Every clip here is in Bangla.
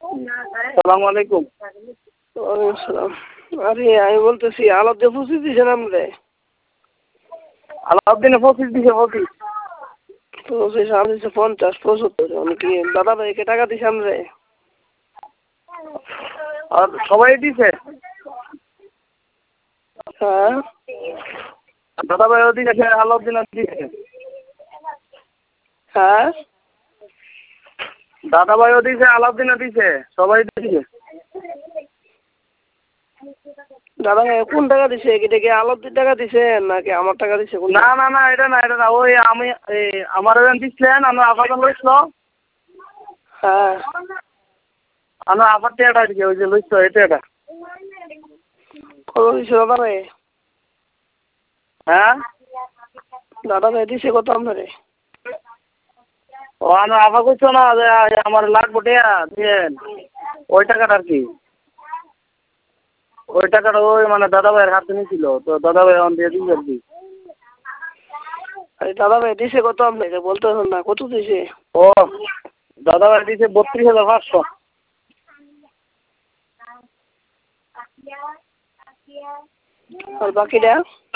সালাম আলাইকুম। ওয়ালাইকুম আসসালাম। আরে আমি বলতেছি আলাদা 25 দিয়েছেন আপনি? আলাউদ্দিনে 25 দিছে 25। 25 আমি দিচ্ছি 50 75। আমি কি দাদা ভাইকে টাকা দিছি আমরে? আর সবাই দিছে? হ্যাঁ দাদা ভাইও দিছে, আলাউদ্দিনও দিছে। হ্যাঁ দাদা ভাইও দিছে, আলাউদ্দিনও দিছে, সবাই দিছে। দাদা ভাই কোন টাকা দিছে? এটা কি আলাউদ্দিন টাকা দিছে নাকি আমার টাকা দিছে? না না না, এটা না এটা না, ওই আমি আমার দিছিলেন, আমার আপাতত লইছিল। হ্যাঁ আমার আপার টিয়াটা দিছে, ওই যে লইছিল এটা। কত দিছে দাদা ভাই? হ্যাঁ দাদা ভাই দিছে কত আপনারে? ও আমার আপা কইছো না যে আমার লাগবো টিয়া দিয়েন, ওই টাকাটা আর কি। ওই টাকাটা ওই মানে দাদা ভাইয়ের হাতে নিয়েছিল, তো দাদা ভাই আমার দিয়ে দিয়েছে আর কি। দাদা ভাই দিছে কত আপনাকে বলতেছেন না? কত দিছে? ও দাদা ভাই দিছে 32,500। আর বাকিটা?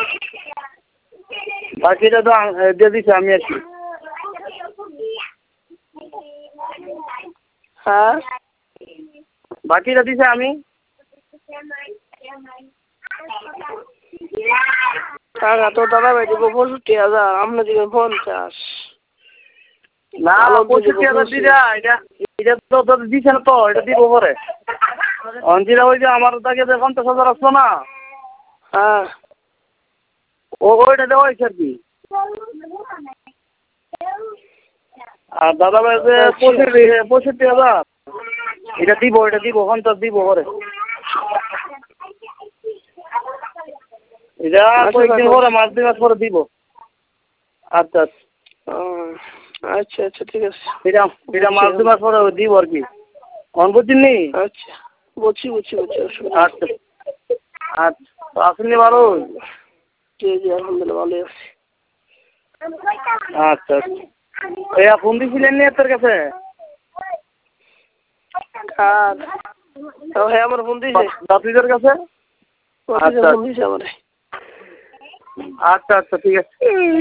বাকিটা তো দিয়ে দিছে আমি আর কি। হ্যাঁ বাকিটা দিছে আমি। টাকা তো দাদা ভাই দিব 65,000, আপনি দিবেন 50। না 65,000 দিরা, এটা এটা তো দিছে না, তো এটা দিব পরে। অঞ্জিরা ওই যে আমার তাকে যে 50,000 আসলো না, হ্যাঁ ওইটা দেওয়া হয়েছে আর কি। আর দাদা ভাই যে 65,000 এটা দিব 50 দিব পরে। এটা কয়েকদিন পরে, মাস 2 মাস পরে দিব। আচ্ছা আচ্ছা আচ্ছা ঠিক আছে। এটা মাস 2 মাস পরে দিব আর কি। বুঝছেন নি? আচ্ছা বুঝছি। আচ্ছা আচ্ছা, আসেননি ভালো? জি জি আলহামদুলিল্লাহ ভালোই আছি। আচ্ছা আচ্ছা, ফোন দিয়েছিলেন নি তোর কাছে? কার? হ্যাঁ আমার ফোন দিয়েছে। বাপিদের কাছে? আচ্ছা ফোন দিয়েছে আমার। আচ্ছা আচ্ছা ঠিক আছে।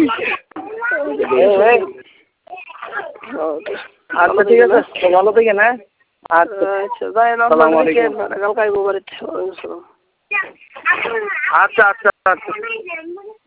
আচ্ছা ঠিক আছে, ভালো থাকেন। হ্যাঁ আচ্ছা আচ্ছা যাই না, কালকে আইবো বাড়িতে। আচ্ছা আচ্ছা আচ্ছা।